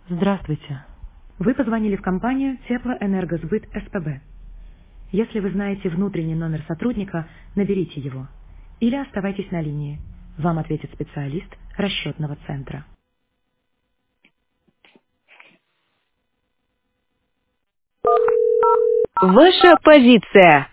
Здравствуйте. Вы позвонили в компанию Теплоэнергосбыт СПБ. Если вы знаете внутренний номер сотрудника, наберите его. Или оставайтесь на линии. Вам ответит специалист расчетного центра. Ваша позиция.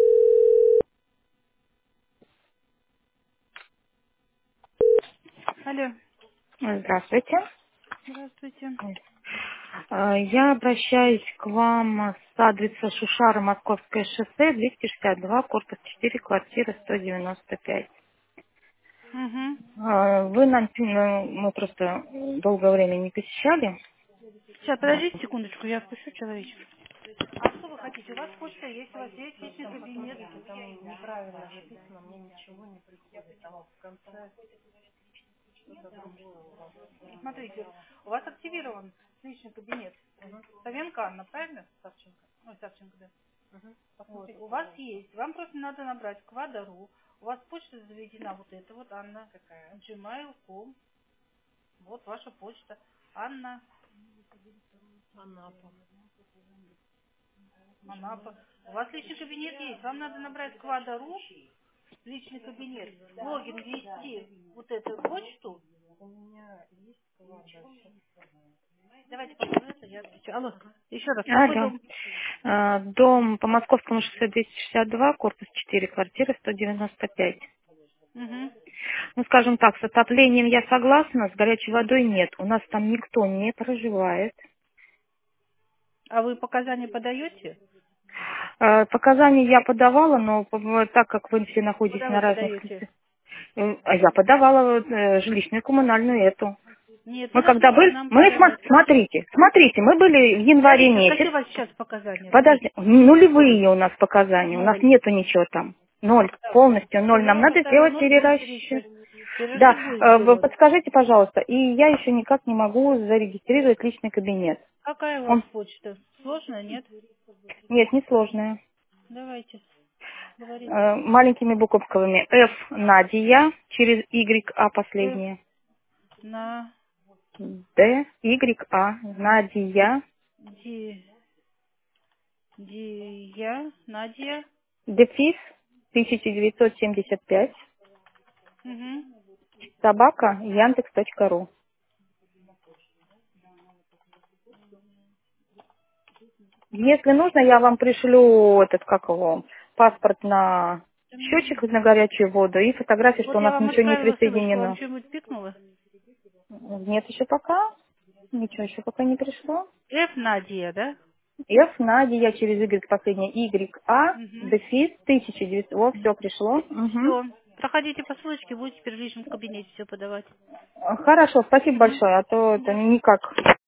Алло, Здравствуйте. здравствуйте. Я обращаюсь к вам с адреса Шушара, Московское шоссе, 262, корпус 4, квартира 195. Угу. Вы нам, мы просто долгое время не посещали. Сейчас, подождите секундочку, я впишу человечек. А что вы хотите? У вас почта есть, у вас есть личный кабинет? Там неправильно записано, мне ничего не приходит. Там в конце что-то другое у вас. Смотрите, у вас активирован личный кабинет. Савенко Анна, правильно? Савченко. Ой, Савченко, да. Вот. У вас есть. Вам просто надо набрать квадару. У вас почта заведена вот эта вот, Анна. Какая? Gmail.com. Вот ваша почта. Анна. Анапа. Анапа. У вас личный кабинет есть. Вам надо набрать квадару, личный кабинет, логин ввести вот эту почту. У меня есть квадро. Давайте попробуем это, я отвечу. Алло, еще раз, какой Алло. дом? Дом по Московскому шоссе 262, корпус 4, квартира 195. Угу. Ну, скажем так, с отоплением я согласна, с горячей водой нет. У нас там никто не проживает. А вы показания подаете? Показания я подавала, но так как вы все находитесь Куда на вы разных... подаете? А я подавала жилищную коммунальную эту. Нет, Мы не когда нужно были... нам подавать. Смотрите, мы были в январе Говорите, месяц. какие у вас сейчас показания? Подожди, Говорите. нулевые у нас показания. У нас Ноль. нету ничего там. Ноль. Полностью ноль. Нам Первого, надо второго, сделать ноль будет перерасчет. пересчет. Да, Перерасчет будет вы сделать. подскажите, пожалуйста, и я еще никак не могу зарегистрировать личный кабинет. Какая у вас Он, почта? Сложная, нет? нет, несложная. Давайте, говорите. Маленькими буковками F Надя через YA F последнее. на D YA Надя Ди, Дия, Надя. дефис 1975 Угу. собака Яндекс.ру. Если нужно, я вам пришлю этот, как его, паспорт на счетчик на горячую воду и фотографии, что Вот у я нас вам ничего не отправила ссылочку, вам присоединено. что-нибудь пикнуло? Нет еще пока. Ничего еще пока не пришло. F Надя, да? F Надя через Y последнее YA Угу. дефис 1900. Во, все пришло. Угу. Все. Проходите по ссылочке, будете теперь в личном кабинете все подавать. Хорошо, спасибо Угу. большое, а то это Да. никак